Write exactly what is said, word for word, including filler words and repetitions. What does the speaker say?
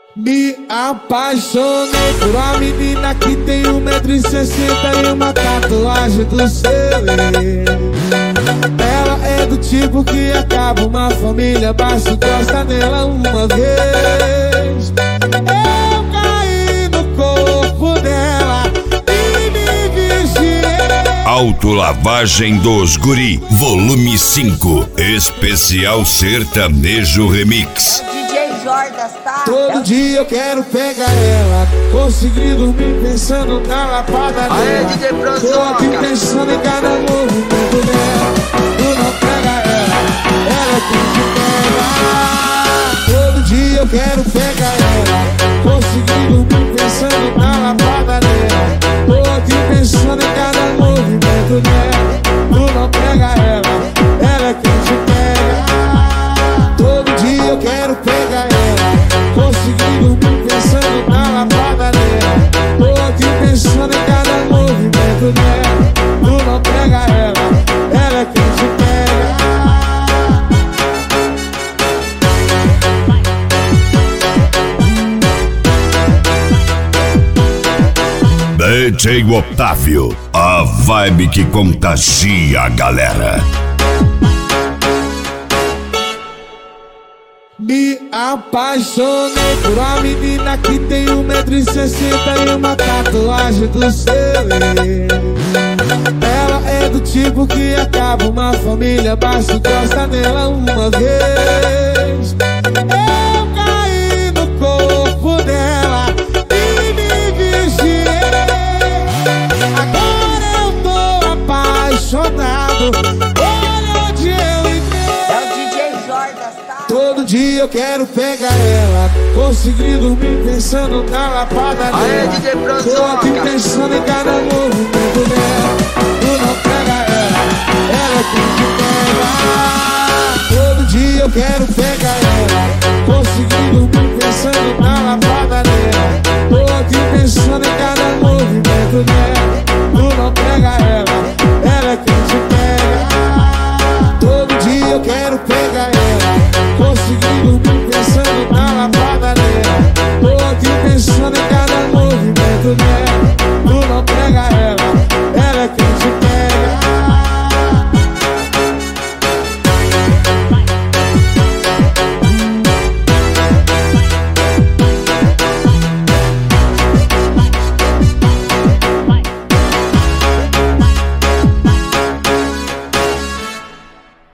Me apaixonei por uma menina que tem um metro e sessenta e uma tatuagem do seu ex. Ela é do tipo que acaba uma família, basta encosta nela uma vez. Eu caí no corpo dela e me vigiei. Autolavagem dos Guri, volume cinco, especial sertanejo remix. Tá? Todo dia eu quero pegar ela, consegui dormir pensando na lapada dela. Aê, D J Bronzoca. Tô aqui pensando em cada movimento dela. Tu não pega ela, ela é quem te pega. Todo dia eu quero pegar ela, consegui dormir pensando na lapada dela. Tô aqui pensando em cada movimento dela. Tu não pega ela, ela é quem te pega. Todo dia eu quero pegar ela, consegui dormir pensando na lapada dela. Tô aqui pensando em cada movimento dela. Tu não pega ela, ela é quem te pega. D J Otávio, a vibe que contagia a galera. Me apaixonei por uma menina que tem um metro e sessenta e uma tatuagem do seu ex. Ela é do tipo que acaba uma família, basta encosta nela uma vez. Eu caí no corpo dela e me vigiei. Agora eu tô apaixonado. Olha onde eu entrei. É o D J Jordas, tá? Todo dia eu quero pegar ela, consegui dormir pensando na lapada dela. Aê, D J Bronzoca. Tô aqui pensando em cada movimento dela. Tu não pega ela, ela é quem te pega. Todo dia eu quero pegar ela,